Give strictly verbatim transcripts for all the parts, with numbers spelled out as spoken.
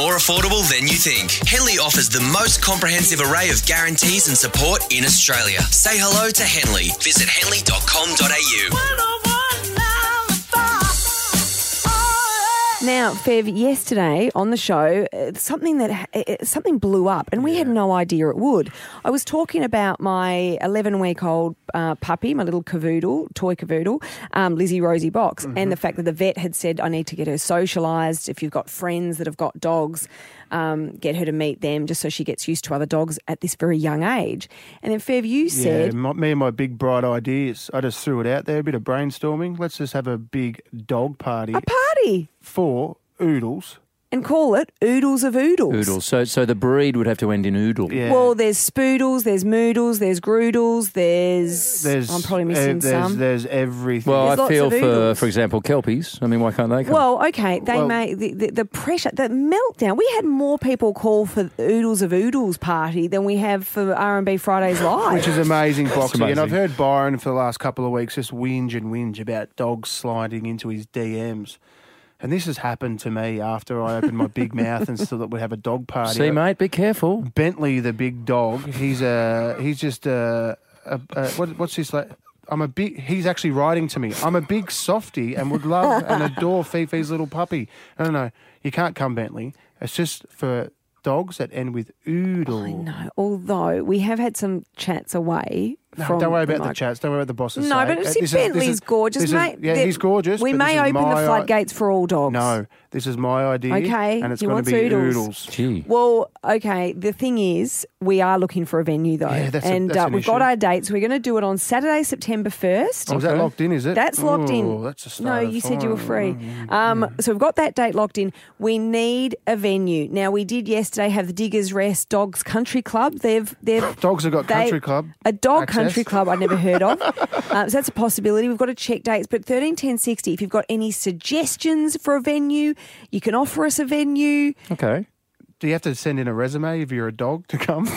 more affordable than you think. Henley offers the most comprehensive array of guarantees and support in Australia. Say hello to Henley. Visit henley dot com dot a u. Now, Fev, yesterday on the show, uh, something that uh, something blew up, and we yeah. had no idea it would. I was talking about my eleven-week-old uh, puppy, my little cavoodle, toy cavoodle, um, Lizzie Rosie Box, mm-hmm. and the fact that the vet had said, I need to get her socialised. If you've got friends that have got dogs, um, get her to meet them just so she gets used to other dogs at this very young age. And then, Fev, you said... Yeah, my, me and my big, bright ideas. I just threw it out there, a bit of brainstorming. Let's just have a big dog party. A party? For oodles. And call it Oodles of Oodles. Oodles. So so the breed would have to end in oodle. Yeah. Well, there's spoodles, there's moodles, there's groodles, there's... there's I'm probably missing uh, there's, some. There's everything. Well, there's I feel for, oodles. for example, Kelpies. I mean, why can't they come? Well, okay, they well, may... The, the, the pressure, the meltdown. We had more people call for Oodles of Oodles party than we have for R and B Fridays Live. Which is amazing, Boxy. amazing. And I've heard Byron for the last couple of weeks just whinge and whinge about dogs sliding into his D Ms. And this has happened to me after I opened my big mouth and said that we'd have a dog party. See, mate, be careful. Bentley, the big dog, he's a he's just a, a, a what, what's this like? I'm a big. He's actually writing to me. I'm a big softie and would love and adore Fifi's little puppy. No, no, no, you can't come, Bentley. It's just for dogs that end with oodle. I know. Although we have had some chats away. No, from don't worry the about the mic- chats. Don't worry about the bosses. No, say. but Uh, see, this is- Bentley's this is- gorgeous, this is- mate. Yeah, They're- he's gorgeous. We but may this is open the my i- floodgates for all dogs. No, this is my idea. Okay, and it's he going wants to be oodles. oodles. Gee. Well, okay, the thing is, we are looking for a venue, though. Yeah, that's a- and that's uh, an we've got issue. our dates. We're going to do it on Saturday, September first. Oh, is that Okay. locked in, is it? That's locked oh, in. That's a start. No, of you said you were fire. free. Um, so we've got that date locked in. We need a venue. Now, we did yesterday have the Diggers Rest Dogs Country Club. They've they've Dogs have got they- country club. A dog access. country club I'd never heard of. um, so that's a possibility. We've got to check dates. But thirteen ten sixty, if you've got any suggestions for a venue, you can offer us a venue. Okay. Do you have to send in a resume if you're a dog to come?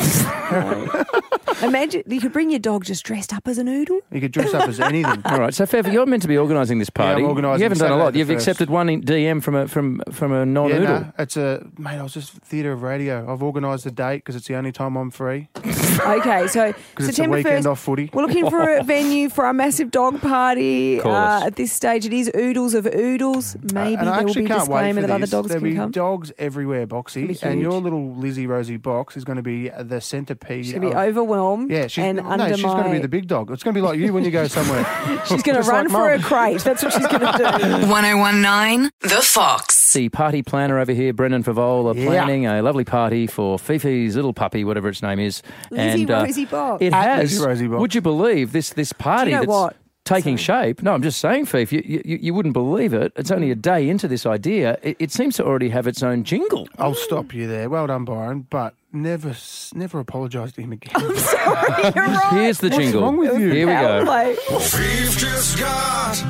Imagine you could bring your dog just dressed up as a noodle. You could dress up as anything. All right. So, Fev, you're meant to be organising this party. I'm organising You haven't done a Saturday lot. the You've first. accepted one in D M from a from from a non-oodle. Yeah, no, it's a mate. I was just theatre of radio. I've organised the date because it's the only time I'm free. Okay, so Because it's a September weekend first. off footy. We're looking for a venue for our massive dog party. Of course. Uh, at this stage, it is Oodles of Oodles. Maybe and I there will actually be a can't wait disclaimer for that other this. dogs There'll can be come. dogs everywhere, Boxy, It's gonna and be your huge. little Lizzie Rosie Box is going to be the centipede. She's going to be of- overwhelmed Yeah, she's, and no, under she's my... going to be the big dog. It's going to be like you when you go somewhere. She's going to Just run like for Mum. a crate. That's what she's going to do. one oh one nine The Fox. The party planner over here, Brendan Favola, Yeah. planning a lovely party for Fifi's little puppy, whatever its name is. Lizzie and, uh, Rosie Box. It At has. Lizzie Rosie Box. Would you believe this this party Do you know that's what? taking shape? No, I'm just saying, Fifi, you, you, you wouldn't believe it. It's only a day into this idea. It, it seems to already have its own jingle. I'll stop you there. Well done, Byron, but never s- never apologise to him again. Sorry, you're right. Here's the jingle. wrong with you? Here we Power go. play. We've just got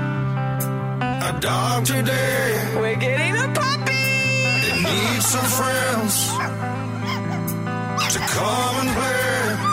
a dog today. We're getting a puppy. It needs some friends to come and play.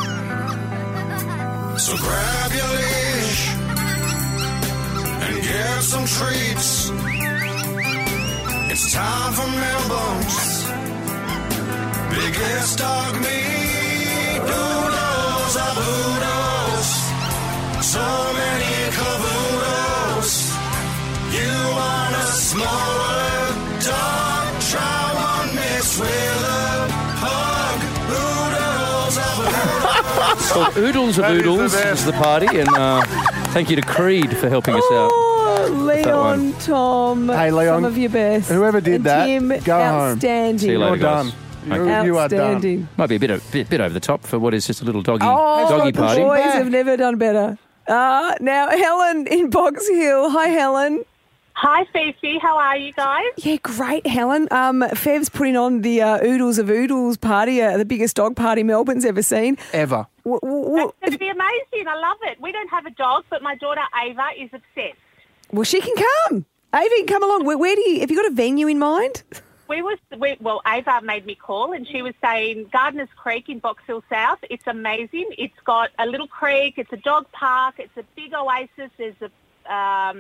So grab your leash and get some treats. It's time for Melbourne's biggest dog meet. Doodles of oodles, so many cavoodles. You want a smaller dog? Try one mixed with a hug. Oodles of oodles. Well, Oodles of That is the Oodles best. is the party, and uh, thank you to Creed for helping us out. Oh, Leon, one. Tom, Hey, Leon, some of your best. whoever did and that, Tim, go home. outstanding. See you later, You're done. guys. You, Okay. you are done. Outstanding. Might be a bit, of, bit bit over the top for what is just a little doggy Oh, doggy the party. boys have never done better. Uh, now, Helen in Box Hill. Hi, Helen. Hi, Fifi. How are you guys? Yeah, great, Helen. Um, Fev's putting on the uh, Oodles of Oodles party, uh, the biggest dog party Melbourne's ever seen. Ever. W- w- w- It's going to be amazing. I love it. We don't have a dog, but my daughter Ava is obsessed. well, she can come. Ava can come along. Where, where do you? Have you got a venue in mind? We was we, well, Ava made me call, and she was saying Gardeners Creek in Box Hill South. It's amazing. It's got a little creek. It's a dog park. It's a big oasis. There's a um,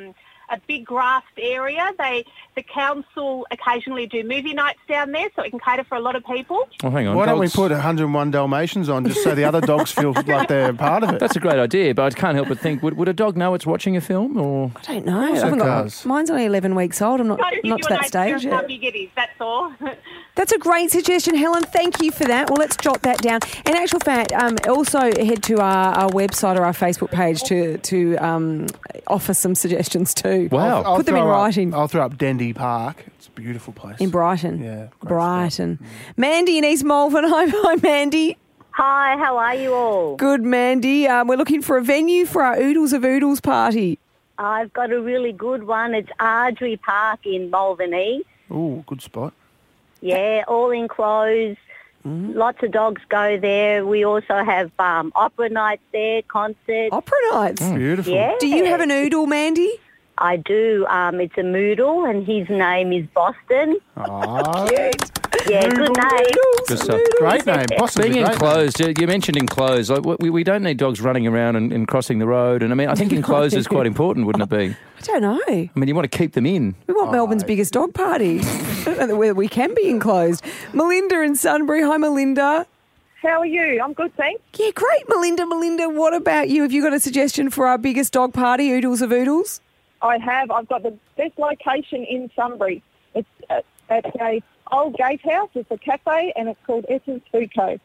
a big grassed area. They the council occasionally do movie nights down there, so it can cater for a lot of people. Well, hang on. Why don't we dogs- put one hundred and one Dalmatians on just so the other dogs feel like they're part of it? That's a great idea, but I can't help but think: would, would a dog know it's watching a film, or I don't know. I it haven't got, does. mine's only eleven weeks old. I'm not, Try to give not you to an that idea stage of how yet. big it is, that's all. That's a great suggestion, Helen. Thank you for that. Well, let's jot that down. In actual fact, um, also head to our, our website or our Facebook page to to um, offer some suggestions too. Wow. I'll Put them in throw up- writing. I'll throw up Dendy Park. It's a beautiful place. In Brighton. Yeah, great Brighton. Mandy in East Malvern. Hi, hi, Mandy. Hi, how are you all? Good, Mandy. Um, we're looking for a venue for our Oodles of Oodles party. I've got a really good one. It's Ardrey Park in Malvern East. Ooh, good spot. Yeah, all enclosed. Mm-hmm. Lots of dogs go there. We also have um, opera nights there, concerts. Opera nights. Beautiful. Yeah. Do you have an oodle, Mandy? I do. Um, it's a Moodle, and his name is Boston. Ah, Yeah, good name. Good stuff. great name. Possibly Being great enclosed, uh, you mentioned enclosed. Like, we, we don't need dogs running around and, and crossing the road. And I mean, I think enclosed is quite important, wouldn't it be? I don't know. I mean, you want to keep them in. We want Melbourne's biggest dog party. I don't know whether we can be enclosed. Melinda in Sunbury. Hi, Melinda. How are you? I'm good, thanks. Yeah, great, Melinda. Melinda, what about you? Have you got a suggestion for our biggest dog party, Oodles of Oodles? I have. I've got the best location in Sunbury. It's at, at a old gatehouse. It's a cafe, and it's called Essence Food Co.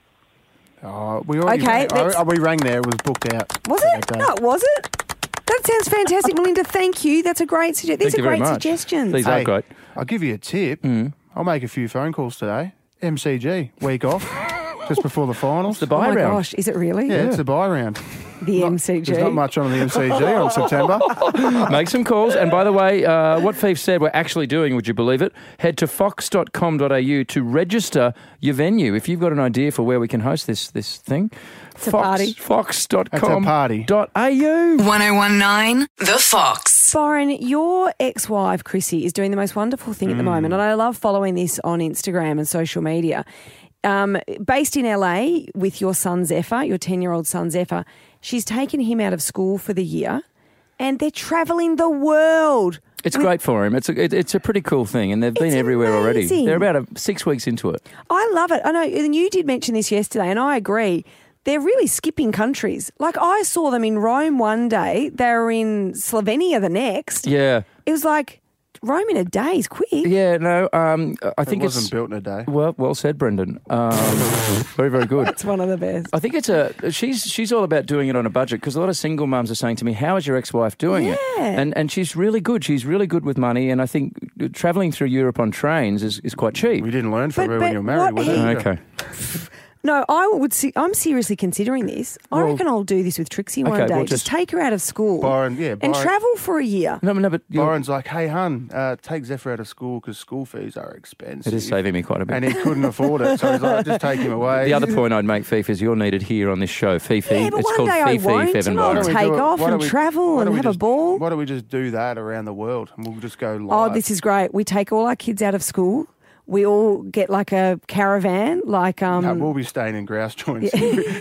Oh, we already Okay, rang, let's- oh, we rang there. It was booked out. Was that it? day. No, was it? That sounds fantastic, Melinda. Thank you. That's a great suggestion. These Thank are you very great much. suggestions. These are great. I'll give you a tip. I'll make a few phone calls today. M C G, week off, just before the finals. The Oh buy my round. gosh, is it really? yeah, it's a buy round. The M C G. There's not much on the M C G on September. Make some calls. And by the way, uh, what Fief said we're actually doing, would you believe it? Head to fox dot com dot a u to register your venue. If you've got an idea for where we can host this this thing, It's a party. fox dot It's a com party. dot a u. one oh one nine The Fox. Byron, your ex-wife, Chrissy, is doing the most wonderful thing at the moment, and I love following this on Instagram and social media. Um, based in L A with your son Zephyr, your ten-year-old son Zephyr, she's taken him out of school for the year, and they're travelling the world. It's with- great for him. It's a it, it's a pretty cool thing, and they've been It's everywhere already. amazing. They're about a, six weeks into it. I love it. I know, and you did mention this yesterday, and I agree. They're really skipping countries. Like, I saw them in Rome one day. They were in Slovenia the next. Yeah, It was like Rome in a day is quick. yeah. No, um, I think it wasn't it's built in a day. well, well said, Brendan. Um, very, very good. It's one of the best. I think it's a she's she's all about doing it on a budget, because a lot of single mums are saying to me, "How is your ex-wife doing it?" Yeah. And and she's really good. She's really good with money, and I think travelling through Europe on trains is, is quite cheap. We didn't learn from But- her but when you were married, what was it? he- Okay. No, I would. See, I'm seriously considering this. I Well- reckon I'll do this with Trixie one Okay, day. well, just, just- take her out of school Byron, yeah, and Byron- travel for a year. No, no, but you're- Byron's like, hey, hun, uh, take Zephyr out of school because school fees are expensive. it is saving me quite a bit. And he couldn't afford it, so he's like, just take him away. The other point I'd make, Fifi, is you're needed here on this show. Fifi, Yeah, but it's one called day I Fifi won't, Fev and and I'll Byron. Why don't we take do it- off why don't and we- travel why and don't we have a just- ball. Why don't we just do that around the world and we'll just go live? Oh, this is great. We take all our kids out of school. We all get like a caravan, like um. No, we'll be staying in grouse joints.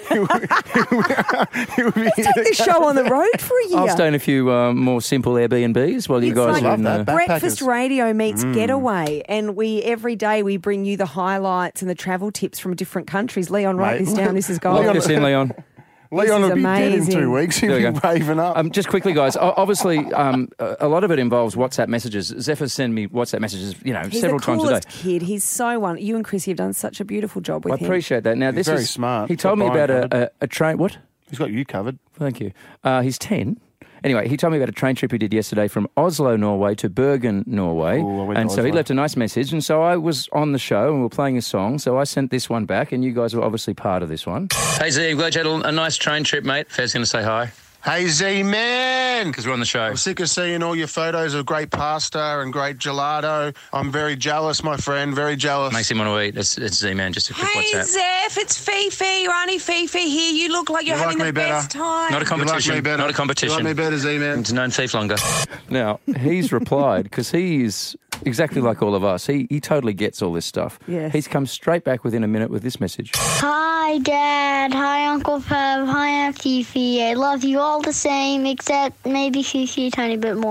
Let's take this show on the road for a year. I'll stay in a few um, more simple Airbnbs while you It's guys like are in Love that. the... Backpackers. Breakfast radio meets getaway, and we every day we bring you the highlights and the travel tips from different countries. Leon, write Mate. this down. This is Lock gold. us in, Leon. Leon is will be dead in amazing. two weeks. He'll There be we go. raving up. Um, just quickly, guys. o- Obviously, um, a a lot of it involves WhatsApp messages. Zephyr send me WhatsApp messages, you know, He's several the times a day. coolest kid. He's so one. You and Chrissy have done such a beautiful job with I him. appreciate that. Now, He's this very is smart. He told Got me about Byron a, a, a train. What? He's got you covered. Thank you. Uh, he's ten. Anyway, he told me about a train trip he did yesterday from Oslo, Norway to Bergen, Norway. Ooh, I went to and so he Oslo. left a nice message. And so I was on the show and we were playing a song. So I sent this one back, and you guys were obviously part of this one. Hey, Z, I'm glad you had a, a nice train trip, mate. Fair's going to say hi Hey, Z-Man! because we're on the show. I'm sick of seeing all your photos of great pasta and great gelato. I'm very jealous, my friend, very jealous. Makes him want to eat. It's, it's Z-Man, just a quick Hey, WhatsApp. Zeph, it's Fifi. Your Auntie Fifi here. You look like you're You like having me the better? best time. Not a You like competition. me better? Not a competition. You like me better, Z-Man? It's known thief longer. Now, he's replied, because he is exactly like all of us. He he totally gets all this stuff. Yes. He's come straight back within a minute with this message. Hi, Dad. Hi, Uncle Fev. Hi, Aunt Fifi. I love you all the same, except maybe Fifi a tiny bit more.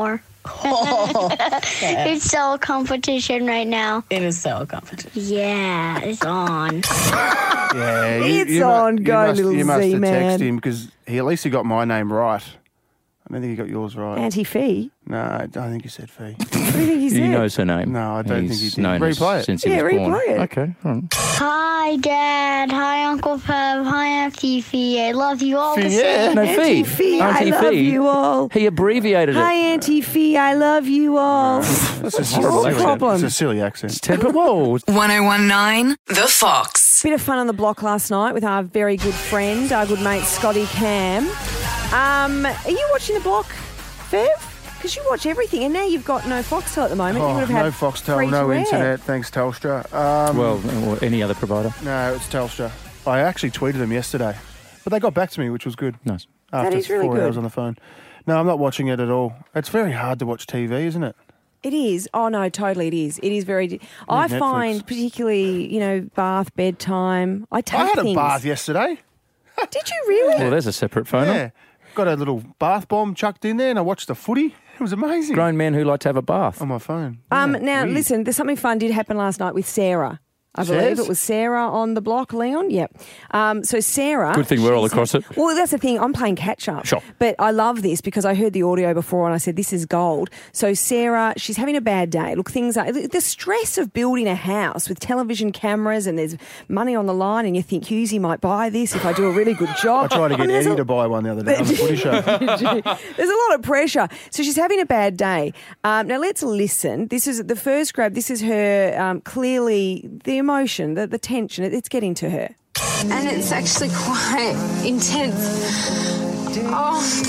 It's still a competition right now. It is still a competition. Yeah, it's on. Yeah, It's mu- on. Go, must, little You must have Z-man. texted him because he at least he got my name right. I don't think he got yours right. Auntie Fee. No, I don't think he said Fee. What do you think he said? He knows her name. No, I don't He's think he did. known us Replay it. since he Yeah, was born. replay it. Okay. all right. Hi, Dad. Hi, Uncle Feb. Hi, Auntie Fee. I love you all the Fee, same. No, Auntie Fee. Fee, Auntie I love Fee. you all. He abbreviated Hi, it. Auntie Fee, I love you all. That's a silly Your accent. problem. It's a silly accent. It's temper. Whoa. one oh one nine The Fox. Bit of fun on the block last night with our very good friend, our good mate Scotty Cam. Um, are you watching the block, Fev? Because you watch everything, and now you've got no Foxtel at the moment. you Oh, would have had no Foxtel, free no to air. internet. Thanks, Telstra. Um, Well, or any other provider. no, it's Telstra. I actually tweeted them yesterday, but they got back to me, which was good. Nice. After is really four good. hours on the phone. No, I'm not watching it at all. It's very hard to watch T V, isn't it? It is. Oh no, totally. It is. It is very. I Netflix. find particularly, you know, bath, bedtime. I take I had things. a bath yesterday. Did you really? Well, there's a separate phone. Yeah, got a little bath bomb chucked in there, and I watched the footy. It was amazing. Grown men who like to have a bath. On my phone. Um, Yeah, now, weird. listen, there's something fun did happen last night with Sarah. I Sez? believe it was Sarah on the block, Leon. Yep. Um, so Sarah. Good thing we're all she's- across it. Well, that's the thing. I'm playing catch up. Sure. But I love this because I heard the audio before and I said, this is gold. So Sarah, she's having a bad day. Look, things are the stress of building a house with television cameras and there's money on the line and you think Hughesy might buy this if I do a really good I job. tried to get mean, there's Eddie a- to buy one the other day on the footy show. There's a lot of pressure. So she's having a bad day. Um, now let's listen. This is the first grab. This is her um, clearly the emotion, the, the tension. It, it's getting to her. And it's actually quite intense. Oh,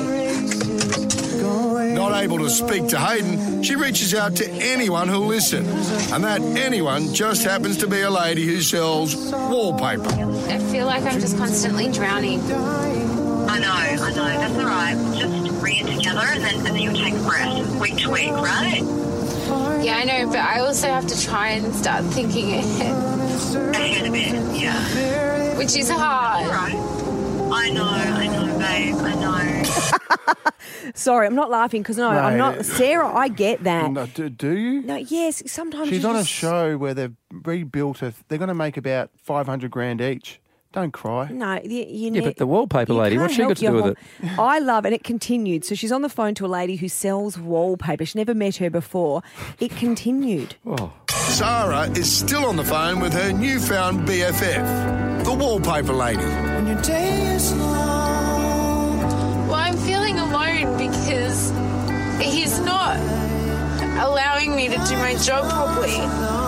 me. Not able to speak to Hayden, she reaches out to anyone who'll listen. And that anyone just happens to be a lady who sells wallpaper. I feel like I'm just constantly drowning. I know, I know. That's all right. We'll just bring it together and then, and then you'll take a breath week to week, right? Yeah, I know, but I also have to try and start thinking ahead. Ahead a bit, yeah. Which is hard. Right. I know, I know, babe. I know. Sorry, I'm not laughing because no, No. I'm not. Sarah, I get that. No, do, do you? No, yes, sometimes She's you on a just- show where they've rebuilt a. They're going to make about five hundred grand each. Don't cry. No, you, you Yeah, need, but the wallpaper you lady, can't what's she got help to do your with whole- I love, and it continued. So she's on the phone to a lady who sells wallpaper. She never met her before. It continued. Oh. Sarah is still on the phone with her newfound B F F, the wallpaper lady. When your day is long. Well, I'm feeling alone because he's not allowing me to do my job properly.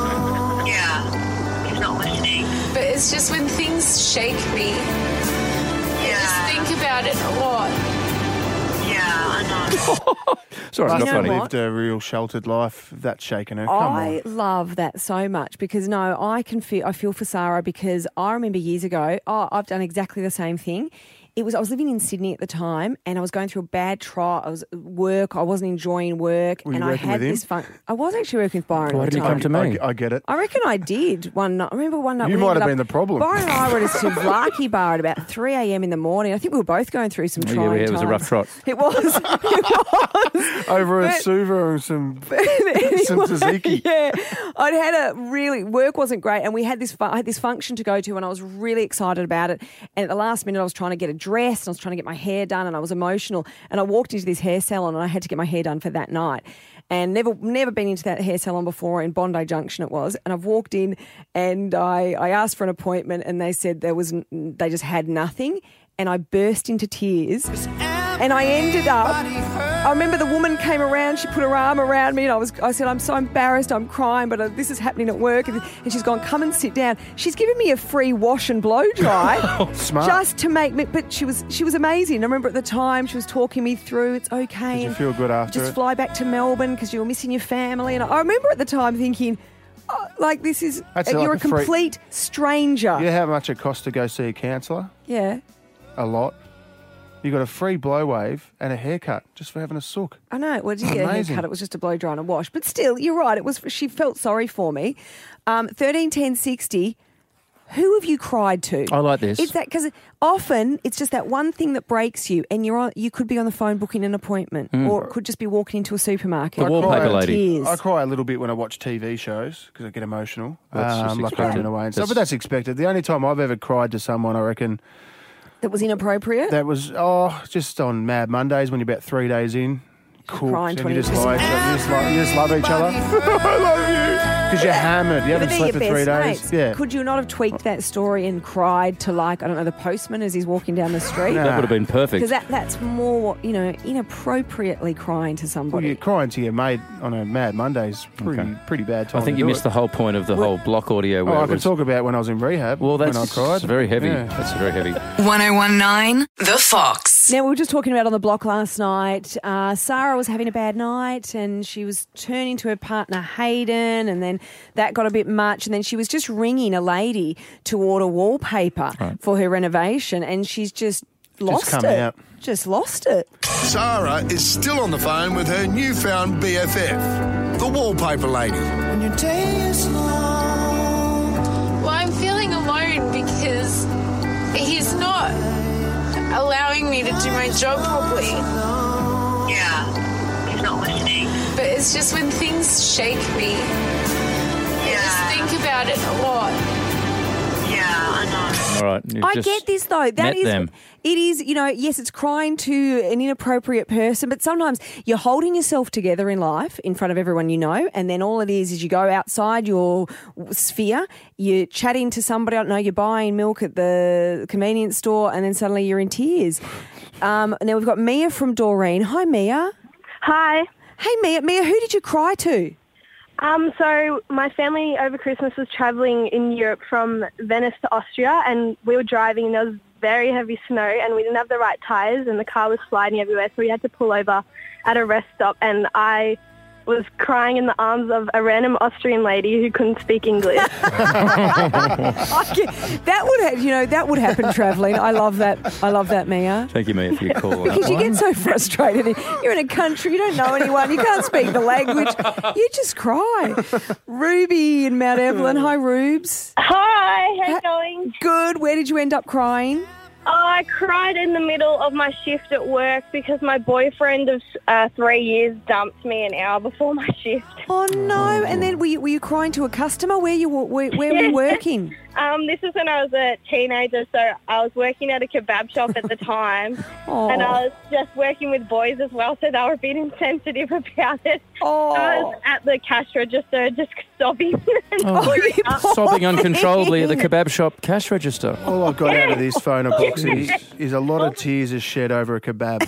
Yeah. He's not listening. But it's just when things shake me, I Yeah. just think about it a lot. Yeah, I know. Sorry, Must not have funny. what? lived a real sheltered life. That's shaken her. Come I on. love that so much because no, I can feel I feel for Sarah because I remember years ago, oh, I've done exactly the same thing. It was I was living in Sydney at the time and I was going through a bad trial. I was at work, I wasn't enjoying work Were you and I working had with him? this fun I was actually working with Byron Why at the did he time. come to me? I, I get it. I reckon I did one night. I remember one night You we might ended have up- been the problem. Byron and I were at a souvlaki bar at about three a.m. in the morning. I think we were both going through some Oh, trying yeah, it was a rough times. trot. It was. It was. Over a But- suva and some some Anyway, tzatziki. Yeah, I'd had a really work wasn't great, and we had this fu- I had this function to go to, and I was really excited about it. And at the last minute, I was trying to get a dress, and I was trying to get my hair done, and I was emotional. And I walked into this hair salon, and I had to get my hair done for that night. And never never been into that hair salon before in Bondi Junction it was. And I've walked in, and I I asked for an appointment, and they said there was n- they just had nothing, and I burst into tears. And I ended up, I remember the woman came around, she put her arm around me and I was, I said, I'm so embarrassed, I'm crying, but uh, this is happening at work. And, and she's gone, come and sit down. She's given me a free wash and blow dry. Smart. Just to make me, but she was she was amazing. I remember at the time she was talking me through, it's okay. Did you and feel good after Just it? fly back to Melbourne because you were missing your family. And I remember at the time thinking, oh, like this is, That's you're like a a free- complete stranger. You know how much it costs to go see a counsellor? Yeah. A lot. You got a free blow wave and a haircut just for having a sook. I know. Well, I didn't get a Amazing. haircut. It was just a blow dry and a wash. But still, you're right. It was. She felt sorry for me. Um, thirteen ten sixty. Who have you cried to? I like this. It's that because often it's just that one thing that breaks you, and you're on, you could be on the phone booking an appointment, Mm. or it could just be walking into a supermarket. The wallpaper cry- lady. Tears. I cry a little bit when I watch T V shows because I get emotional. That's just um, like expected. Home and Away and stuff. That's- But that's expected. The only time I've ever cried to someone, I reckon, That was inappropriate. that was oh, just on Mad Mondays when you're about three days in, cooked, Crying and you just twenty like you just, like, you just love each other. I love you because you're hammered. You But haven't they're slept your for three best days. mates. Yeah. Could you not have tweaked that story and cried to, like, I don't know, the postman as he's walking down the street? No. That would have been perfect. Because that, that's more, you know, inappropriately crying to Well, somebody. you're crying to your mate on a Mad Monday's pretty Okay. pretty bad time. I think to you do missed it. the whole point of the whole block audio. Where Oh, I it could was, talk about when I was in rehab. well, that's when I cried. very heavy. Yeah. That's very heavy. ten nineteen The Fox. Now, we were just talking about on the block last night. Uh, Sarah was having a bad night and she was turning to her partner, Hayden, and then that got a bit much. And then she was just ringing a lady to order wallpaper Right. for her renovation, and she's just lost come it. out. Just lost it. Sarah is still on the phone with her newfound B F F, the wallpaper lady. When your day is long. Well, I'm feeling alone because he's not allowing me to do my job properly. Yeah, he's not listening. But it's just when things shake me, I Yeah, just think about it a lot. yeah, I know. All right. you've I just get this though. That met is, them. it is, you know, yes, it's crying to an inappropriate person, but sometimes you're holding yourself together in life in front of everyone you know, and then all it is is you go outside your sphere, you're chatting to somebody, I don't know, you're buying milk at the convenience store, and then suddenly you're in tears. Um, now we've got Mia from Doreen. Hi, Mia. Hi. Hey, Mia. Mia, who did you cry to? Um, so my family over Christmas was travelling in Europe from Venice to Austria, and we were driving and there was very heavy snow and we didn't have the right tyres and the car was sliding everywhere, so we had to pull over at a rest stop, and I was crying in the arms of a random Austrian lady who couldn't speak English. I can- that would, ha- you know, that would happen travelling. I love that. I love that, Mia. Thank you, Mia, for your call. on that Because you one. get so frustrated. You're in a country, you don't know anyone, you can't speak the language, you just cry. Ruby in Mount Evelyn. Hi, Rubes. Hi, how's it going? Good. Where did you end up crying? I cried in the middle of my shift at work because my boyfriend of uh, three years dumped me an hour before my shift. Oh, no. And then were you, were you crying to a customer? Where, you, where, where were you working? Um, this was when I was a teenager, so I was working at a kebab shop at the time, Oh. and I was just working with boys as well, so they were a bit insensitive about it. Oh. I was at the cash register just sobbing. Oh, you poor Sobbing uncontrollably at the thing. kebab shop cash register. All I've got out of this phone a boxy is a lot of tears are shed over a kebab.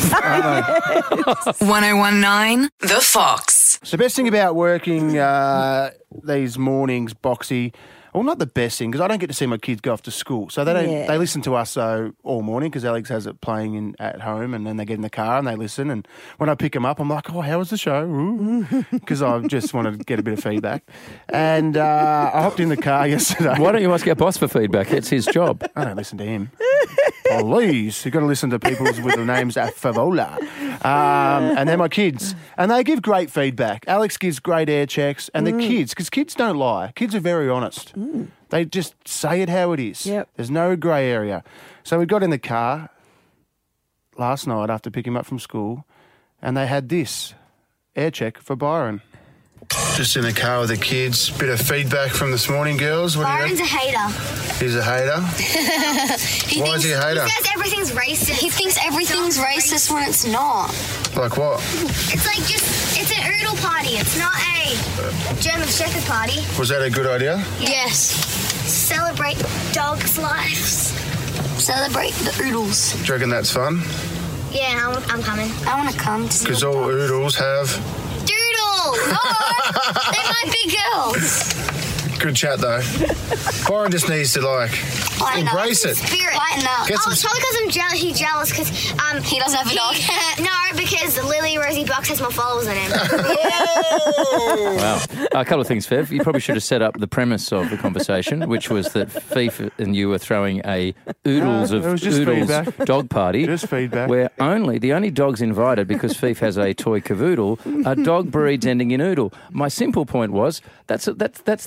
ten nineteen The Fox. The best thing about working uh, these mornings, Boxy, well, not the best thing, because I don't get to see my kids go off to school. So they don't. Yeah. They listen to us so all morning because Alex has it playing in at home, and then they get in the car and they listen. And when I pick them up, I'm like, "Oh, how was the show?" Because I just want to get a bit of feedback. And uh, I hopped in the car yesterday. Why don't you ask our boss for feedback? It's his job. I don't listen to him. Please, you've got to listen to people with the names at Favola. Um, and they're my kids. And they give great feedback. Alex gives great air checks. And the kids, because kids don't lie. Kids are very honest. They just say it how it is. Yep. There's no grey area. So we got in the car last night after picking him up from school, and they had this air check for Byron. Just in the car with the kids. Bit of feedback from this morning, girls. What Byron's do a you hater. He's a hater. he Why is he a hater? He says everything's racist. He thinks everything's racist when it's not. Like what? It's like just, it's an oodle party. It's not a German Shepherd party. Was that a good idea? Yes. Celebrate dogs' lives. Celebrate the oodles. Do you reckon that's fun? Yeah, I'm, I'm coming. I want to come. Because all oodles have... Doodles! No! They might be girls. Good chat, though. Byron just needs to, like, Lighten up. embrace it. Spirit. Lighten up. Get Oh, some- it's probably because I'm jealous. He's jealous because um, he doesn't have a dog. No, because Lily Rosie Bucks has more followers than him. Wow. A couple of things, Fev. You probably should have set up the premise of the conversation, which was that Fief and you were throwing a oodles No, of it was just oodles feedback. dog party. Just feedback. Where only, the only dogs invited, because Fief has a toy cavoodle, are dog breeds ending in oodle. My simple point was, that's that's that's the dog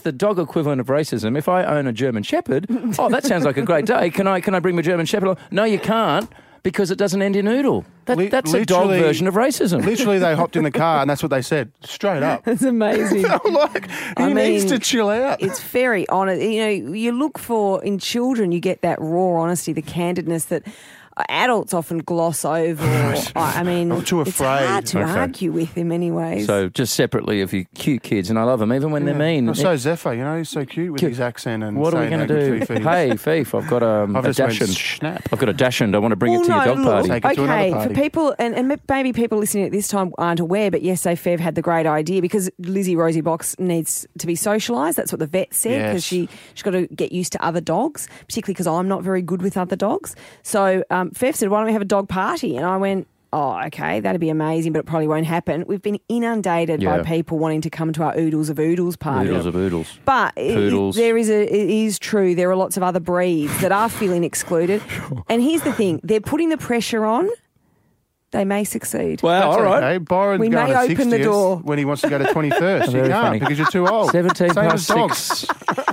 legal equivalent of racism. If I own a German Shepherd, oh, that sounds like a great day. Can I can I bring my German Shepherd along? No, you can't, because it doesn't end in oodle. That, Li- that's a dog literally- version of racism. Literally, they hopped in the car and that's what they said, straight up. It's amazing. I'm like, he I needs mean, to chill out. It's very honest. You know, you look for, in children, you get that raw honesty, the candidness that adults often gloss over. Or, I mean, I'm too it's afraid. hard to Okay. argue with in many ways. So just separately of you cute kids, and I love them, even when they're mean. Well, so Zephyr, you know, he's so cute with Cute. his accent and What are we saying going to how do? good Fifi is. Hey, Fief, I've got um, I've a just went dachshund. snap. I've got a dachshund. I want to bring it Well, to your no, dog look, party. Take it to another okay, party. for people, and, and maybe people listening at this time aren't aware, but yesterday Fev had the great idea, because Lizzie Rosie Box needs to be socialised. That's what the vet said, because Yes. she, she's got to get used to other dogs, particularly because I'm not very good with other dogs. So um, Fev said, why don't we have a dog party? And I went, oh, okay, that'd be amazing, but it probably won't happen. We've been inundated Yeah. by people wanting to come to our Oodles of Oodles party. Oodles of oodles. But it- Poodles. there is a, it is true. There are lots of other breeds that are feeling excluded. And here's the thing: they're putting the pressure on. They may succeed. Wow, That's all right. okay. Byron's We going may to open the sixtieth door. when he wants to go to twenty-first. you Very can't funny. because you're too old. seventeen Same past as dogs. six.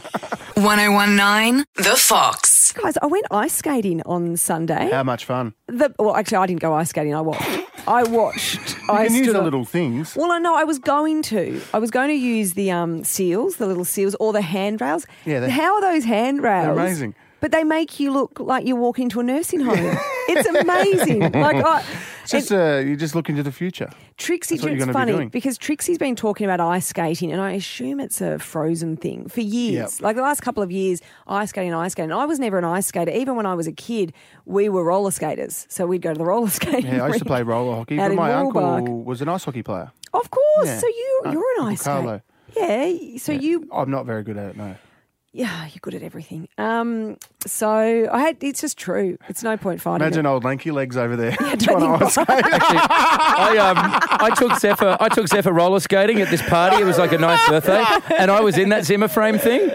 one oh one nine The Fox. Guys, I went ice skating on Sunday. How much fun. The, well, actually, I didn't go ice skating. I watched. I watched. You I can use stood the on- little things. Well, I know I was going to. I was going to use the um, seals, the little seals, or the handrails. Yeah, they're- How are those handrails? They're amazing. But they make you look like you're walking into a nursing home. It's amazing. Like I, It's just, uh, you just look into the future. Trixie, That's what it's you're gonna be funny doing. because Trixie's been talking about ice skating, and I assume it's a Frozen thing for years. Yep. Like the last couple of years, ice skating, ice skating. I was never an ice skater. Even when I was a kid, we were roller skaters, so we'd go to the roller skating. Yeah, I used to rink play roller hockey, out but in my uncle Woolbark. was an ice hockey player. Of course. Yeah. So you Uh, you're an Uncle ice skater. Carlo. Yeah. So you I'm not very good at it, no. yeah you're good at everything. Um. So I had. It's just true. It's no point fighting. Imagine it. old lanky legs over there don't trying to think ice skate. I um I took Zephyr I took Zephyr roller skating at this party. It was like a nice birthday, and I was in that Zimmer frame thing,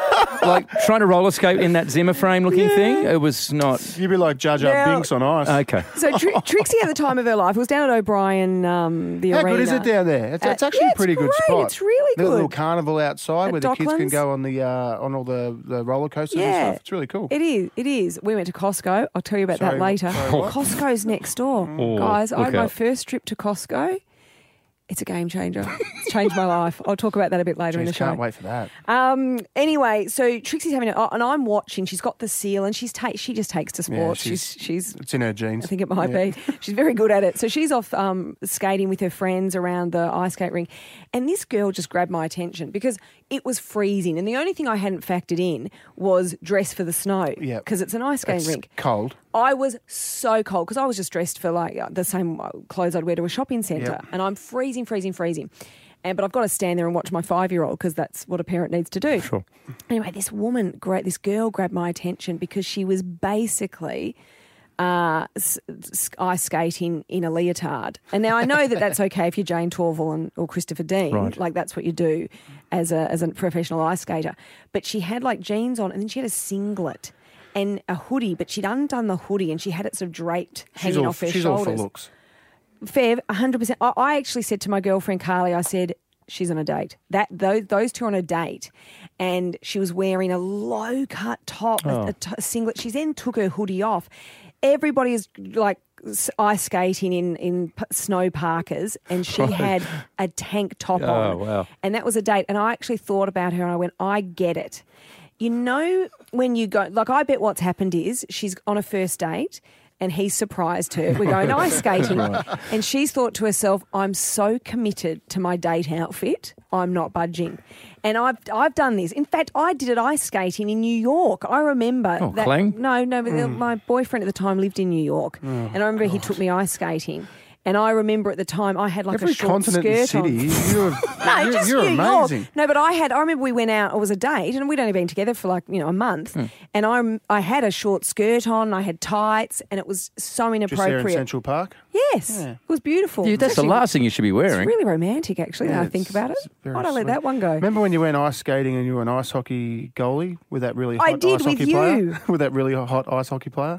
like trying to roller skate in that Zimmer frame looking thing. It was not You'd be like Jar Jar Now- Binks on ice. okay. So Tr- Trixie at the time of her life was down at O'Brien, um, the How arena. good is it down there? It's, Uh, it's actually yeah, a pretty it's good great. spot. It's really There's a little good. carnival outside At where the kids can Docklands? go on the uh, on all the, the roller coasters and Yeah. stuff. It's really cool. It is. It is. We went to Costco. I'll tell you about Sorry, that later. sorry, what? Costco's next door. Oh, Guys, I look had my out. first trip to Costco. It's a game changer. It's changed my life. I'll talk about that a bit later in the Jeez, show. can't wait for that. Um, anyway, so Trixie's having it, oh, and I'm watching. She's got the seal, and she's ta- she just takes to Yeah, sports. she's, she's she's it's in her genes. I think it might Yeah. be. She's very good at it. So she's off um, skating with her friends around the ice skate rink. And this girl just grabbed my attention because it was freezing. And the only thing I hadn't factored in was dress for the snow. Yep. Because it's an ice skating It's rink. cold. I was so cold because I was just dressed for like the same clothes I'd wear to a shopping centre. Yep. And I'm freezing, freezing, freezing. And but I've got to stand there and watch my five-year-old because that's what a parent needs to do. Sure. Anyway, this woman, great, this girl grabbed my attention because she was basically uh, s- s- ice skating in a leotard. And now I know that that's okay if you're Jane Torval and, or Christopher Dean. Right. Like that's what you do as a as a professional ice skater. But she had like jeans on and then she had a singlet and a hoodie, but she'd undone the hoodie and she had it sort of draped She's hanging all, off her she's all shoulders. for looks. Fev, one hundred percent. I, I actually said to my girlfriend Carly, I said, she's on a date. That those, those two are on a date. And she was wearing a low-cut top, a- Oh. a, t- a singlet. She then took her hoodie off. Everybody is like s- ice skating in, in p- snow parkas, and she Right. had a tank top Oh, on. wow. And that was a date. And I actually thought about her and I went, I get it. You know when you go, like I bet what's happened is she's on a first date and he's surprised her. We're going ice skating. Right. And she's thought to herself, I'm so committed to my date outfit, I'm not budging. And I've I've done this. In fact, I did it ice skating in New York. I remember Oh, that. clang? No, no, but Mm. my boyfriend at the time lived in New York. and I remember he took me ice skating. And I remember at the time I had like Every a short continent skirt and city, on. you're, No, you're, just you're New amazing. York. No, but I had. I remember we went out. It was a date, and we'd only been together for like you know a month. Hmm. And I, I had a short skirt on. I had tights, and it was so Just there in inappropriate. Central Park. Yes, Yeah. it was beautiful. Dude, that's It's the actually- last thing you should be It's wearing. really romantic, actually. now I Yeah, think it's- about it. it's very Why'd I let sweet. that one go? Remember when you went ice skating and you were an ice hockey goalie with that really I hot did ice with hockey you. player? With that really hot ice hockey player?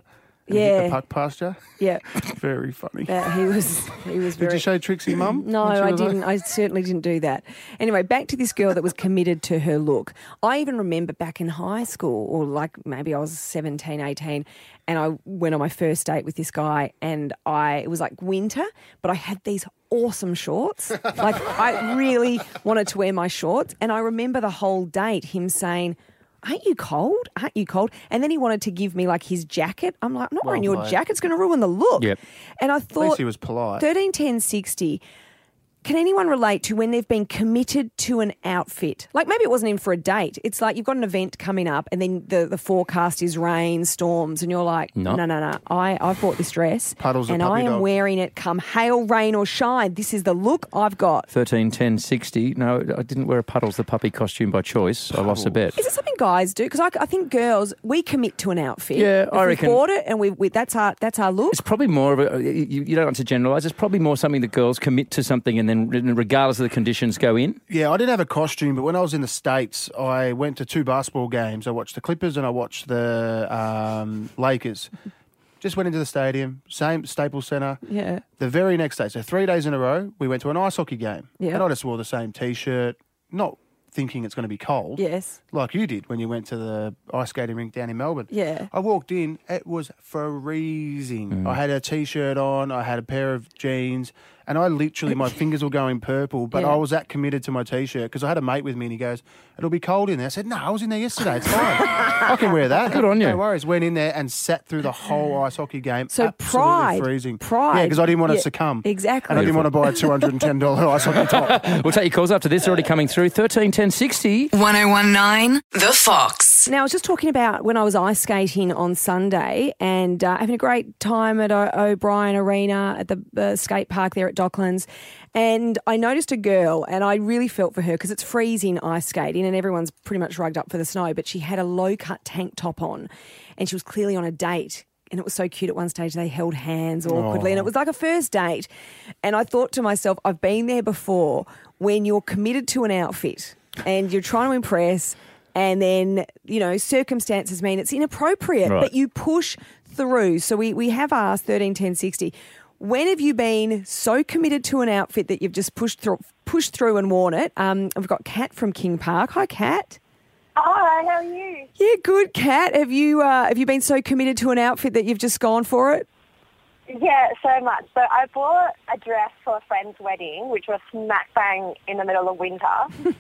and hit Yeah. the puck past you. Yeah. Very funny. Uh, he was he was Did very... you show Trixie mum? No, when she I was like- didn't. I certainly didn't do that. Anyway, back to this girl that was committed to her look. I even remember back in high school, or like maybe I was seventeen, eighteen, and I went on my first date with this guy, and I it was like winter, but I had these awesome shorts. Like I really wanted to wear my shorts, and I remember the whole date him saying, aren't you cold? Aren't you cold? And then he wanted to give me like his jacket. I'm like, I'm not Well wearing your played. jacket. It's going to ruin the look. Yep. And I At least thought he was polite. thirteen ten sixty. Can anyone relate to when they've been committed to an outfit? Like maybe it wasn't even for a date. It's like you've got an event coming up and then the, the forecast is rain, storms, and you're like, No. no, no, no. I, I've bought this dress Puddles a and puppy I am dog. wearing it come hail, rain or shine. This is the look I've got. thirteen ten sixty. No, I didn't wear a Puddles the puppy costume by choice. I lost a bet. Is it something guys do? Because I, I think girls, we commit to an outfit. Yeah, if I we reckon- bought it and we, we that's our that's our look. It's probably more of a, you, you don't want to generalise, it's probably more something that girls commit to something and then regardless of the conditions go in. Yeah, I didn't have a costume, but when I was in the States, I went to two basketball games. I watched the Clippers and I watched the um, Lakers. Just went into the stadium, same Staples Center. Yeah. The very next day, so three days in a row, we went to an ice hockey game. Yeah. And I just wore the same T-shirt, not thinking it's going to be cold. Yes. Like you did when you went to the ice skating rink down in Melbourne. Yeah. I walked in, it was freezing. Mm. I had a T-shirt on, I had a pair of jeans, and I literally, my fingers were going purple, but Yeah. I was that committed to my T-shirt because I had a mate with me and he goes, it'll be cold in there. I said, no, I was in there yesterday, it's fine. I can wear that. Good on you. No worries. Went in there and sat through the whole ice hockey game. So absolutely pride, freezing. pride. Yeah, because I didn't want to Yeah, succumb. exactly. And I didn't want to buy a two hundred ten dollars ice hockey top. We'll take your calls after this, already coming through. thirteen ten sixty. one oh one nine The Fox. Now, I was just talking about when I was ice skating on Sunday and uh, having a great time at o- O'Brien Arena at the uh, skate park there at Docklands. And I noticed a girl and I really felt for her because it's freezing ice skating and everyone's pretty much rugged up for the snow, but she had a low-cut tank top on and she was clearly on a date. And it was so cute at one stage. They held hands awkwardly, Oh. and it was like a first date. And I thought to myself, I've been there before when you're committed to an outfit and you're trying to impress, and then, you know, circumstances mean it's inappropriate, Right. but you push through. So we, we have asked thirteen ten sixty, when have you been so committed to an outfit that you've just pushed through, pushed through and worn it? Um, I've got Kat from King Park. Hi, Kat. Hi, how are you? Yeah, good, Kat. Have you uh, have you been so committed to an outfit that you've just gone for it? Yeah, so much. So I bought a dress for a friend's wedding, which was smack bang in the middle of winter.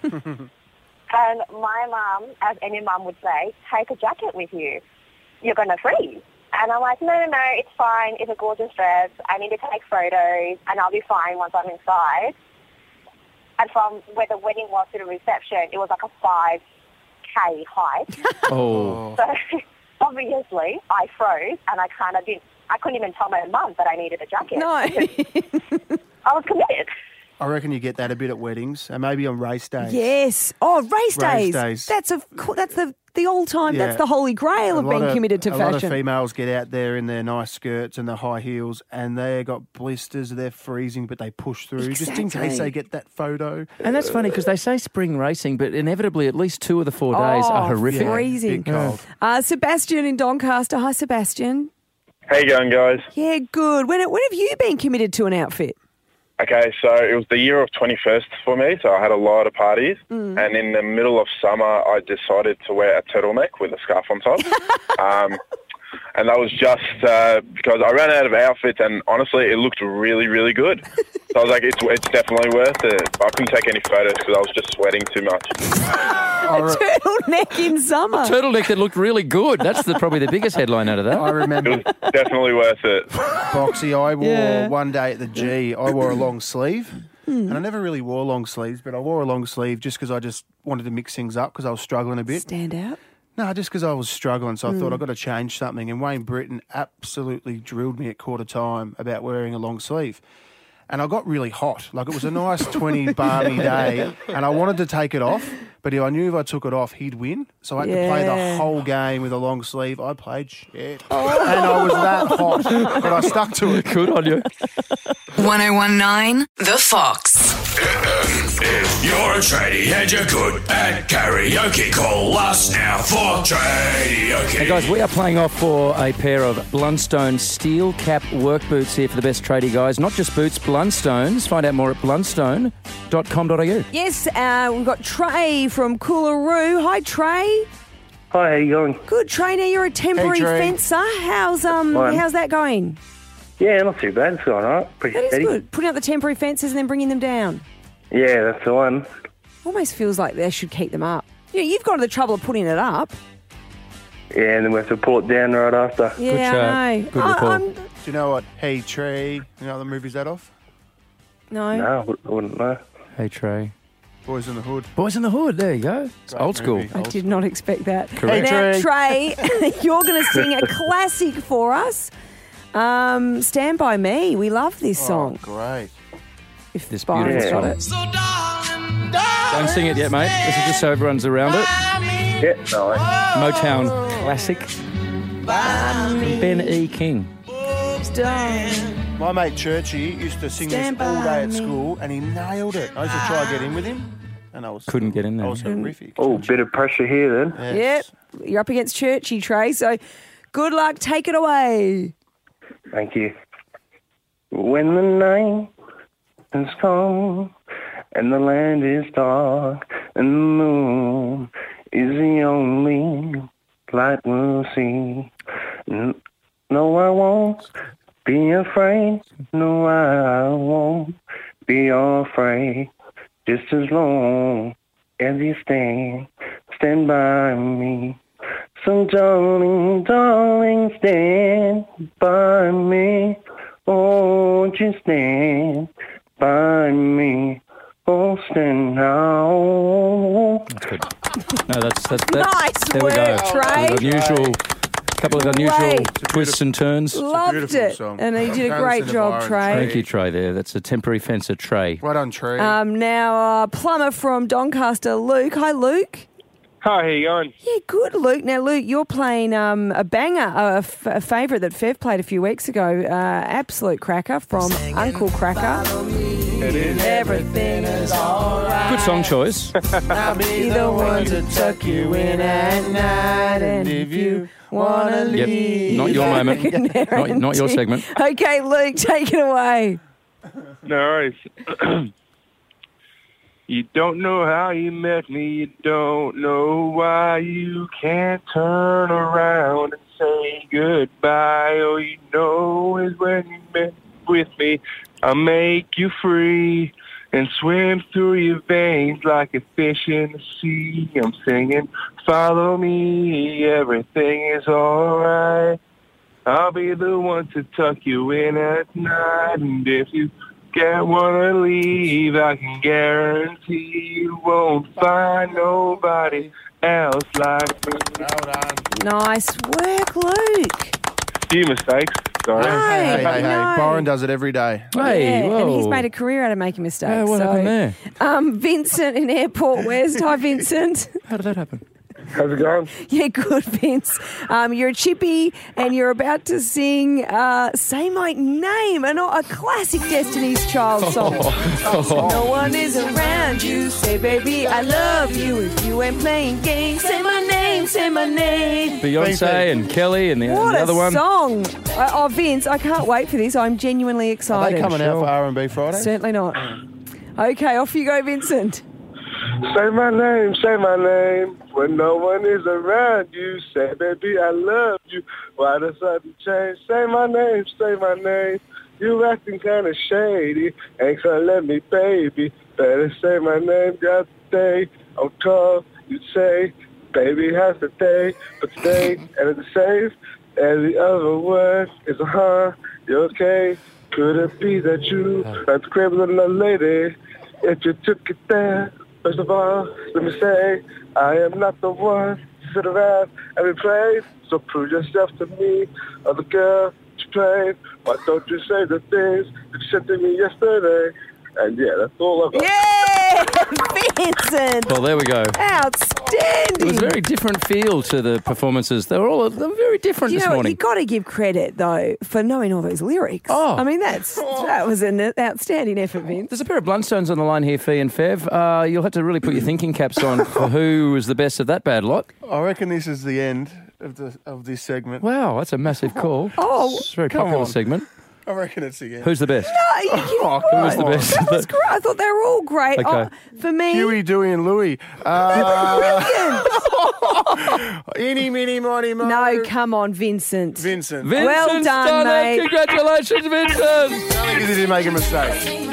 And my mum, as any mum would say, take a jacket with you. You're going to freeze. And I'm like, no, no, no, it's fine. It's a gorgeous dress. I need to take photos, and I'll be fine once I'm inside. And from where the wedding was to the reception, it was like a five K hike. Oh. So obviously, I froze, and I kind of didn't. I couldn't even tell my mum that I needed a jacket. No. I was committed. I reckon you get that a bit at weddings and maybe on race days. Yes. Oh, race, Race days. days. That's a cool- that's the the all time. Yeah. That's the holy grail A of lot being committed to a fashion. lot of females get out there in their nice skirts and their high heels, and they got blisters. They're freezing, but they push through just in Exactly. case they get that photo. And that's funny because they say spring racing, but inevitably at least two of the four days Oh, are horrific. Yeah, freezing. big cold. Uh, Sebastian in Doncaster. Hi, Sebastian. How you going, guys? Yeah, good. When when have you been committed to an outfit? Okay, so it was the year of twenty-first for me, so I had a lot of parties. Mm. And in the middle of summer, I decided to wear a turtleneck with a scarf on top. um, and that was just uh, because I ran out of outfits, and honestly, it looked really, really good. So I was like, it's, it's definitely worth it. I couldn't take any photos because I was just sweating too much. A turtleneck in summer. Turtleneck that looked really good. That's the, probably the biggest headline out of that. I remember. It was definitely worth it. Boxy, I wore Yeah. one day at the G, I wore a long sleeve. And I never really wore long sleeves, but I wore a long sleeve just because I just wanted to mix things up because I was struggling a bit. Stand out. No, just because I was struggling, so I thought I've got to change something. And Wayne Britton absolutely drilled me at quarter time about wearing a long sleeve. And I got really hot. Like, it was a nice twenty balmy day, and I wanted to take it off, but I knew if I took it off, he'd win. So I had to play Yeah. the whole game with a long sleeve. I played shit. And I was that hot, but I stuck to it. Good on you. one oh one nine The Fox. Is You're a tradie and you're good at karaoke. Call us now for tradioke. Hey guys, we are playing off for a pair of Blundstone steel cap work boots here for the best tradie guys. Not just boots, Blundstones. Find out more at blundstone dot com dot a u. Yes, uh, we've got Trey from Coolaroo. Hi, Trey. Hi, how you going? Good, Trey. Now you're a temporary Hey, Trey. fencer. How's um Fine. how's that going? Yeah, not too bad. It's going all right. Pretty That is steady. good. Putting up the temporary fences and then bringing them down. Yeah, that's the one. Almost feels like they should keep them up. Yeah, you've gone to the trouble of putting it up. Yeah, and then we have to pull it down right after. Yeah, I know. Good I- report. I'm- Do you know what Hey Trey, you know what the movie's that off? No. No, I wou- I wouldn't know. Hey, Trey. Boys in the Hood. Boys in the Hood, there you go. It's Great old school. movie. I did not expect that. Correct. Now, Trey. Trey, you're going to sing a classic for us. Um, Stand By Me. We love this song. Oh, great. If This Byron's beautiful got song. it. Don't sing it yet, mate. This is just so everyone's around it. Yeah, no. Motown classic. Ben E. King. My mate Churchy used to sing Stand this all by day at me. school, and he nailed it. I used to try to get in with him, and I was Couldn't get in there. I was horrific. Oh, bit of pressure here then. Yep. You're up against Churchy, Trey. So good luck. Take it away. Thank you. When the night is come and the land is dark and the moon is the only light we'll see. N- No, I won't be afraid. No, I won't be afraid. Just as long as you stand, stand by me. So darling, darling, stand by me. Oh, won't you stand by me? Oh, stand now. That's good. No, that's that's, that's Nice there we go. work, Trey. Unusual, couple of unusual Great. twists and turns. Loved it. And he did a great job, Trey. Thank you, Trey. There, that's a temporary fencer, Trey. Well done, Trey. Um, now, uh, plumber from Doncaster, Luke. Hi, Luke. Hi, how you going? Yeah, good, Luke. Now, Luke, you're playing um, a banger, a, f- a favourite that Fev played a few weeks ago. Uh, absolute cracker from Uncle Cracker. It is. Everything is all right. Good song choice. I'll be the one to tuck you in at night, and if you want to Yep. leave... Not your moment. not, not your segment. Okay, Luke, take it away. No worries. You don't know how you met me. You don't know why you can't turn around and say goodbye. All you know is when you met with me, I'll make you free and swim through your veins like a fish in the sea. I'm singing, follow me, everything is alright. I'll be the one to tuck you in at night, and if you can't want to leave, I can guarantee you won't find nobody else like me. Well done. Nice work, Luke. Few mistakes, sorry. No, Hey, hey, hey, no. Byron does it every day. Hey, Yeah, and he's whoa. made a career out of making mistakes. Yeah, what so, happened there? Um, Vincent in Airport West. Hi, Vincent. How did that happen? How's it going? Yeah, good, Vince. Um, you're a chippy and you're about to sing uh, Say My Name, and a classic Destiny's Child song. No one is around you. Say, baby, I love you. If you ain't playing games, say my name, say my name. Beyonce and Kelly and the, and What the a other one. song. Uh, oh, Vince, I can't wait for this. I'm genuinely Are excited. they coming out for R and B Friday? Certainly not. Okay, off you go, Vincent. Say my name, say my name. When no one is around you, say, baby, I love you. Why the sudden change? Say my name, say my name. You acting kind of shady. Ain't gonna let me, baby. Better say my name, got to stay. I'll call, you say, baby has to stay. But stay, and it's safe. And the other word is a huh, you okay? Could it be that you are cribbling a lady? If you took it there, first of all, let me say, I am not the one to sit around and be played. So prove yourself to me, other girl, you played. Why don't you say the things that you said to me yesterday? And yeah, that's all I've got. Yeah, Vince. Vincent. Well, there we go. Outstanding. It was a very different feel to the performances. They were all they were very different You this know, morning. you've got to give credit, though, for knowing all those lyrics. Oh. I mean, that's that was an outstanding effort, Vince. There's a pair of Blundstones on the line here, Fee and Fev. Uh, you'll have to really put your thinking caps on for who was the best of that bad lot. I reckon this is the end of the of this segment. Wow, that's a massive call. Oh, it's a very come popular on. segment. I reckon it's the end. Who's the best? No, you, Oh, Who was the best? that was great. I thought they were all great. Okay. Oh, for me, Huey, Dewey, and Louie. Uh, Eeny, meeny, miny, mo. no, come on, Vincent. Vincent. Vincent's Well done, it. mate. Congratulations, Vincent. I think he didn't make a mistake.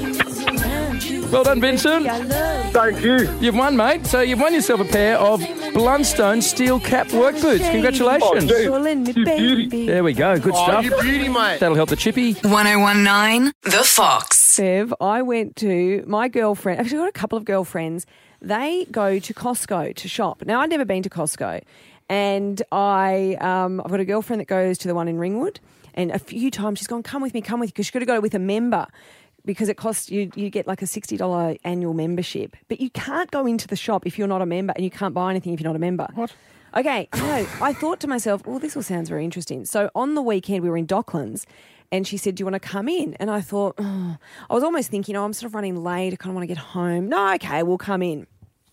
Well done, Vincent. Thank you. You've won, mate. So you've won yourself a pair of Blundstone steel cap work boots. Congratulations. Calling me baby. There we go. Good Oh, stuff. you beauty, mate. That'll help the chippy. one oh one nine The Fox. Bev, I went to my girlfriend. Actually, I've got a couple of girlfriends. They go to Costco to shop. Now, I've never been to Costco, and I um, I've got a girlfriend that goes to the one in Ringwood, and a few times she's gone, "Come with me, come with me," because she's got to go with a member. Because it costs you, you get like a sixty dollars annual membership. But you can't go into the shop if you're not a member, and you can't buy anything if you're not a member. What? Okay, no, I thought to myself, oh, this all sounds very interesting. So on the weekend, we were in Docklands, and she said, do you want to come in? And I thought, oh, I was almost thinking, oh, I'm sort of running late. I kind of want to get home. No, okay, we'll come in.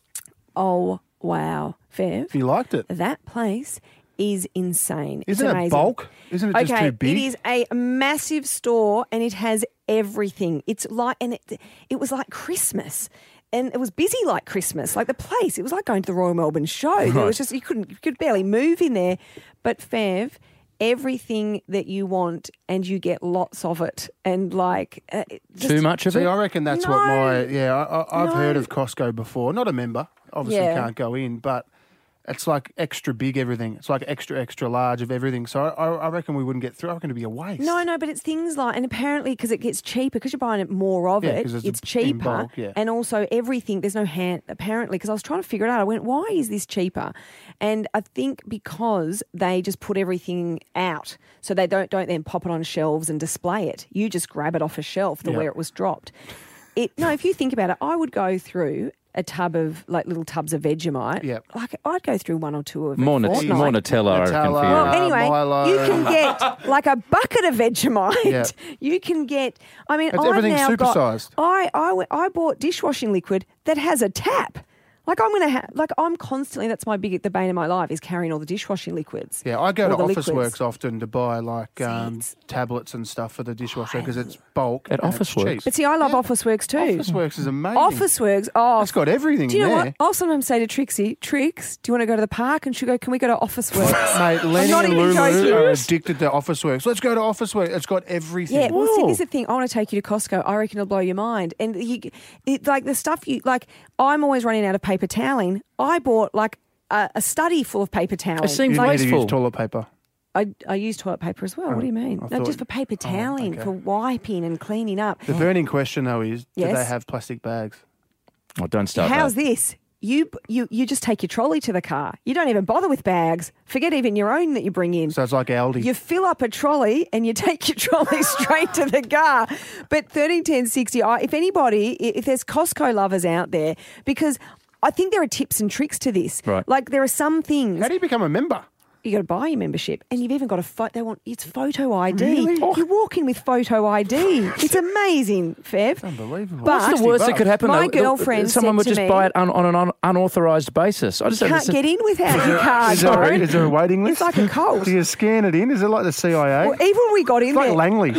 Oh, wow. Fev, You liked it. that place is insane. Isn't it's it amazing. bulk? Isn't it just okay, too big? It is a massive store, and it has everything. It's like, and it, it was like Christmas. And it was busy like Christmas, like the place. It was like going to the Royal Melbourne Show. It was just, you couldn't, you could barely move in there. But Fev, everything that you want, and you get lots of it. And like... Uh, just, Too much of See, it? I reckon that's No. what my... Yeah, I, I, I've No. heard of Costco before. Not a member. Obviously Yeah. can't go in, but it's like extra big everything. It's like extra, extra large of everything. So I, I reckon we wouldn't get through. I reckon it'd be a waste. No, no, but it's things like, and apparently because it gets cheaper, because you're buying it more of Yeah, it, 'cause it's it's, in cheaper. bulk, yeah. And also everything, there's no hand, apparently, because I was trying to figure it out. I went, why is this cheaper? And I think because they just put everything out, so they don't, don't then pop it on shelves and display it. You just grab it off a shelf, the Yeah. where it was dropped. It No, if you think about it, I would go through a tub of, like little tubs of Vegemite. Yep. Like I'd go through one or two of More, a Nut- fortnight. more Nutella, I reckon, Nutella. for you. Well, Uh, anyway, Milo. you can get like a bucket of Vegemite. Yeah. You can get. I mean, It's I've everything's now got- supersized. I, I w- I bought dishwashing liquid that has a tap. Like I'm gonna have. Like I'm constantly. That's my big. The bane of my life is carrying all the dishwashing liquids. Yeah, I go all to the Office liquids. Works often to buy like um, it's- tablets and stuff for the dishwasher because it's bulk. At and Office it's Works? cheap. But see, I love Office Works too. Office Works is amazing. Office Works. Oh, It's got everything do you know there. what? I'll sometimes say to Trixie, Trix, do you want to go to the park? And she'll go, can we go to Office Works? Mate, Lenny not and even Lulu joking. are addicted to Office Works. Let's go to Office Works. It's got everything. Yeah, well, see, Whoa. this is the thing. I want to take you to Costco. I reckon it'll blow your mind. And you, it, like the stuff you like, I'm always running out of paper toweling. I bought like a, a study full of paper toweling. It seems You need to wasteful. use toilet paper. I, I use toilet paper as well. what do you mean? I No, thought- just for paper toweling, okay. for wiping and cleaning up. The burning question though is, do Yes. they have plastic bags? Oh, don't start How's that. this? You, you you just take your trolley to the car. You don't even bother with bags. Forget even your own that you bring in. So it's like Aldi. You fill up a trolley and you take your trolley straight to the car. But thirteen ten sixty, I- if anybody, i- if there's Costco lovers out there, because I think there are tips and tricks to this. Right. Like there are some things. How do you become a member? You got to buy your membership, and you've even got a photo. They want it's photo I D. Really? You walk in with photo I D. It's amazing, Fev. Unbelievable. But What's the worst that could happen? My though? girlfriend Someone said would to just me, buy it un- on an un- unauthorised basis. I just You don't can't get in without your card. Is there, a, Lauren. is there a waiting list? It's like a cult. Do you scan it in? Is it like the C I A? Well, even when we got in it's like there, Langley.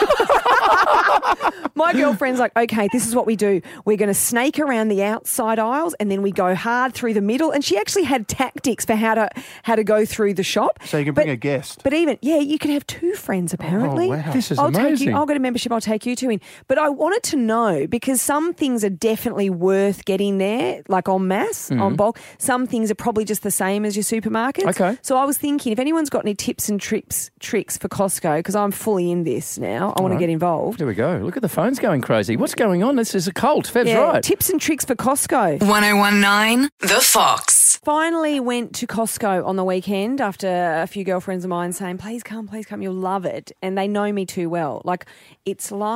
my girlfriend's like, okay, this is what we do. We're going to snake around the outside aisles, and then we go hard through the middle. And she actually had tactics for how to how to go through the shop. So you can But- bring a guest. But even, yeah, you can have two friends apparently. Oh, wow. This is I'll Take amazing. you, I'll get a membership, I'll take you two in. But I wanted to know, because some things are definitely worth getting there, like en masse, Mm-hmm. on bulk. Some things are probably just the same as your supermarkets. Okay. So I was thinking, if anyone's got any tips and tricks, tricks for Costco, because I'm fully in this now, I want right. to get involved. There we go. Look at the phones going crazy. What's going on? This is a cult. Fev's Yeah, right. tips and tricks for Costco. one oh one nine The Fox. Finally went to Costco on the weekend after a few girlfriends of mine saying, please come, please come, you'll love it. And they know me too well. Like, it's like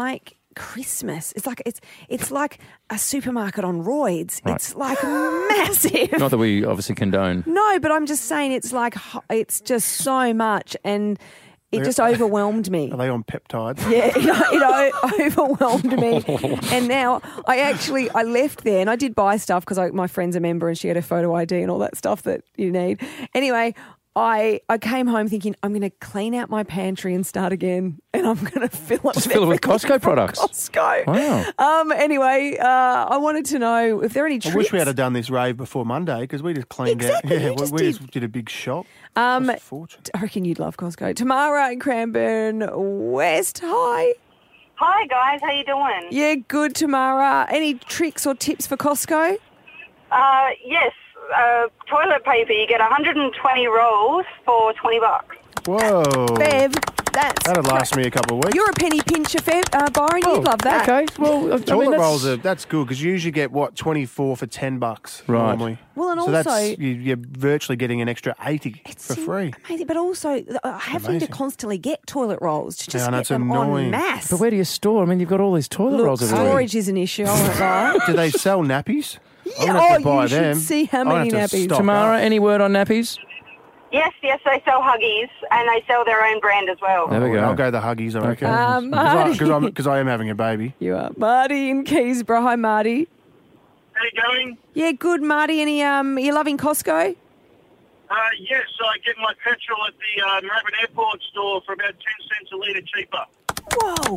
Christmas. It's like it's it's like a supermarket on roids. Right. It's like massive. Not that we obviously condone. No, but I'm just saying it's like ho- it's just so much, and it just overwhelmed me. Are they on peptides? Yeah, it, it o- overwhelmed me. And now I actually, I left there and I did buy stuff because my friend's a member and she had a photo I D and all that stuff that you need. Anyway, I I came home thinking I'm going to clean out my pantry and start again, and I'm going to fill it Just with fill it with everything Costco from products. Costco. Wow. Um. Anyway, uh, I wanted to know if there are any I tricks. wish we had have done this rave before Monday because we just cleaned Exactly, out. Yeah, you just we, we did. just did a big shop. Um, I reckon you'd love Costco. Tamara in Cranbourne West. Hi. Hi guys, how you doing? Yeah, good, Tamara. Any tricks or tips for Costco? Uh, yes, uh, toilet paper. You get one hundred twenty rolls for twenty bucks. Whoa. Bev, that's... That'd last me a couple of weeks. You're a penny pincher, Fev. Uh, Byron, you'd love that. Okay, well, I Toilet mean, that's- rolls are that's good because you usually get what twenty-four for ten bucks Right. normally. Well, and so also- that's you, you're virtually getting an extra eighty for free. Amazing, but also uh, having Amazing. to constantly get toilet rolls to just Yeah, I know, get it's them annoying. en masse. But where do you store? I mean, you've got all these toilet Look, rolls everywhere. storage is an issue. I won't lie. Do they sell nappies? I'm Yeah, gonna have to oh, buy you should them. see how I'm gonna many have to nappies. stock Tamara, up. any word on nappies? Yes, yes, they sell Huggies and they sell their own brand as well. There we go. I'll go the Huggies, I reckon. Um, Because Marty. I, am having a baby. You are Marty in Keysborough. Hi, Marty. How you going? Yeah, good, Marty. Any um, you loving Costco? Uh, yes, I get my petrol at the uh, Moorabbin Airport store for about ten cents a litre cheaper. Whoa!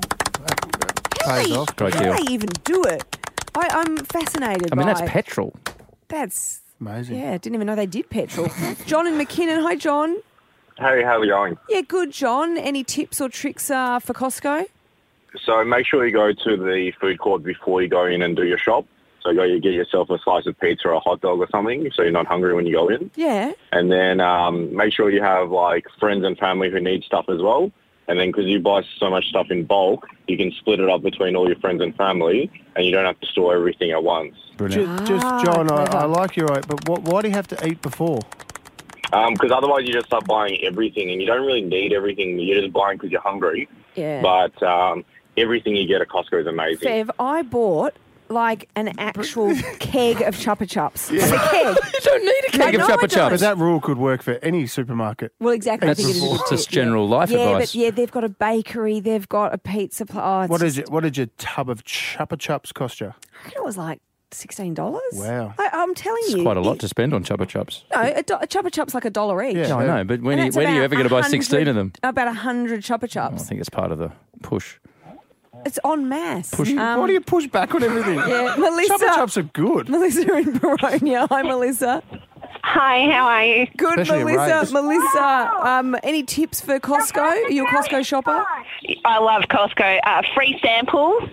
Pays off. Great How deal. do they even do it? I, I'm fascinated. I mean, by that's petrol. That's amazing. Yeah, didn't even know they did petrol. John in McKinnon. Hi, John. Hey, how are you going? Yeah, good, John. Any tips or tricks uh, for Costco? So make sure you go to the food court before you go in and do your shop. So go you get yourself a slice of pizza or a hot dog or something so you're not hungry when you go in. Yeah. And then um, make sure you have like friends and family who need stuff as well. And then because you buy so much stuff in bulk, you can split it up between all your friends and family and you don't have to store everything at once. Just, just John, I, I like you, right, but what, why do you have to eat before? Because otherwise you just start buying everything and you don't really need everything. You're just buying because you're hungry. Yeah. But um, everything you get at Costco is amazing. Fev, I bought like an actual keg of Chupa Chups. Yeah. Like a keg. You don't need a keg No, of no, I Chupa don't. Chups. But that rule could work for any supermarket. Well, exactly. I Eat think it is. before. a Just tip, general yeah. life yeah, advice. But yeah, they've got a bakery, they've got a pizza. Pl- oh, it's What just, is it? What did your tub of Chupa Chups cost you? I reckon it was like sixteen dollars. Wow. I, I'm telling It's you. quite a lot it- to spend on Chupa Chups. No, a, do- a Chupa Chup's like a dollar each. Yeah, I know, but when, And you, that's when are you about ever going to buy one hundred sixteen of them? About a hundred Chupa I Chups. think it's part of the push. It's en masse. Push, Um, why do you push back on everything? Yeah, Melissa. Chupa Chups are good. Melissa in Baronia. Hi, Melissa. Hi, how are you? Good, Especially at Melissa. raves. Melissa, um, any tips for Costco? Are you a Costco shopper? I love Costco. Uh, free samples.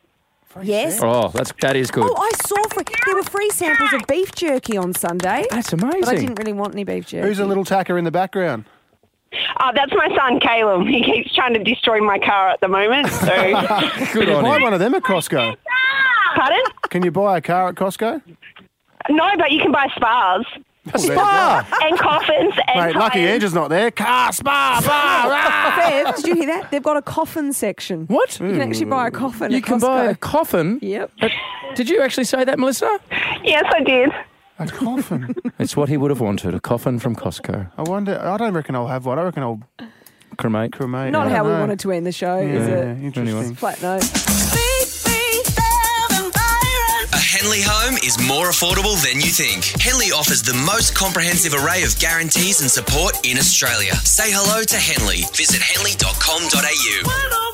Yes. Oh, that's that is good. Oh, I saw free, there were free samples of beef jerky on Sunday. That's But I amazing. didn't really want any beef jerky. Who's a little tacker in the background? Uh, that's my son, Caleb. He keeps trying to destroy my car at the moment. So, Can Good you on buy him. one of them at Costco? pardon? Can you buy a car at Costco? No, but you can buy spas A spa. and coffins and Mate, lucky tires. Andrew's not there. Car, spa, bar, rah. Bev, did you hear that? They've got a coffin section. What? You can actually buy a coffin You at can Costco. buy a coffin? Yep. Uh, Did you actually say that, Melissa? Yes, I did. A coffin. It's what he would have wanted, a coffin from Costco. I wonder. I don't reckon I'll have one. I reckon I'll Cremate. cremate. Not I how don't we know. wanted to end the show, Yeah, is it? interesting. Anyway. Flat note. A Henley home is more affordable than you think. Henley offers the most comprehensive array of guarantees and support in Australia. Say hello to Henley. Visit henley dot com dot a u.